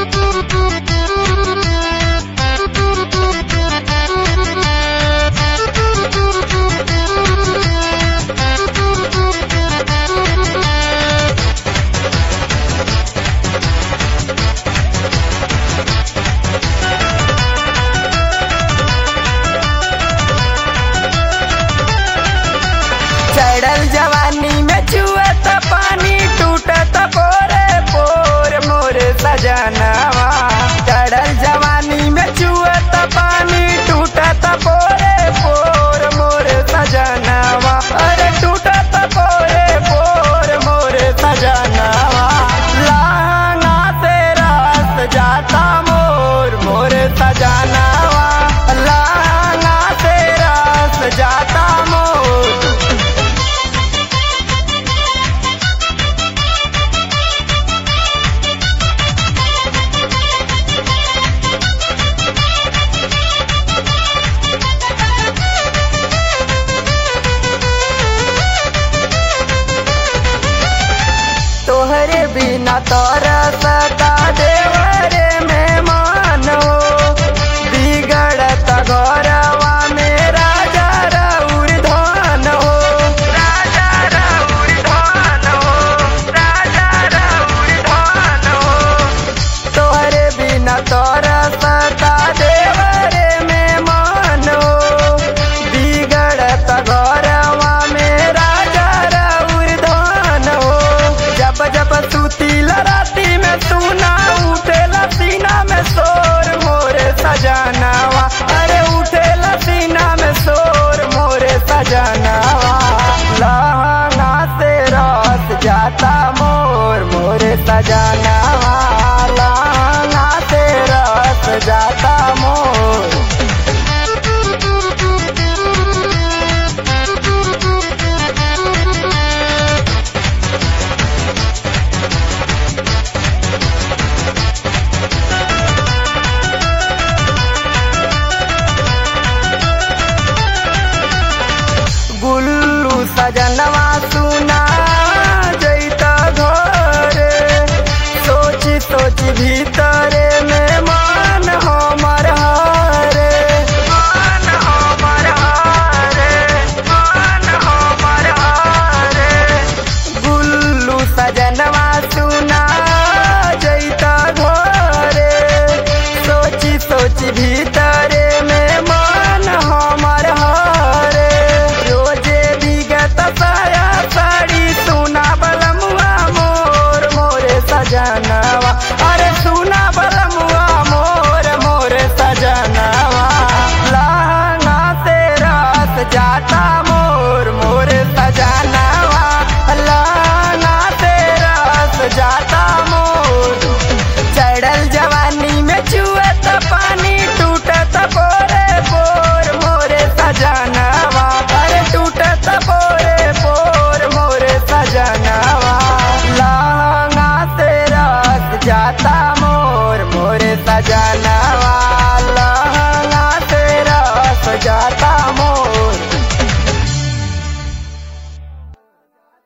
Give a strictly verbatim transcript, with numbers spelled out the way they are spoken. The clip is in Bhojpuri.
चढ़ल जवानी में चुअत पानी टूटत पोरे पोर मोर सजनवा। चढ़ल जवानी में चुअत पानी टूटत पोरे पोर मोर सजनवा। अरे टूटत पोरे पोर मोर सजनवा। लहंगा से रात जाता मोर मोर सजनवा। लहंगा से रात जाता मोर। तोहरे बिना तरसता देवरे में मान हो। बिगड़त घरवा में राजा रउर धन हो। राजा रउर धन हो। राजा रउर धन हो। तोहरे बिना तरसता देवरे में मान हो। बिगड़त घरवा में राजा रउर धन हो। जब जब सुतीला राती में सुना उठेला सीना में शोर मोरे सजनवा। अरे उठेला सीना में शोर मोरे सजनवा। लहंगा से रस जाता मोर मोरे सजनवा। लहंगा से रस जाता मोर। गुल्लू सजनवा सुना जैता घरे। सोची सोची भीतरे में मान हमर हारे। मान हमर हारे। मान हमर हारे। गुल्लू सजनवा सुना जैता घरे। सोची सोची भीतरे में मान हमर हारे। साया साड़ी सुना बलमुआ मोर मोरे सजनवा। अरे सुना बलमुआ मोर मोरे सजनवा। लहंगा से रस जाता मोर मोरे सजनवा। लहंगा से रस जाता मोर। चढ़ल जवानी में चुअत पानी टूटत पोरे पोर मोरे सजनवा। अरे टूटत पोरे पोर मोरे सजनवा। लहंगा से रस जाता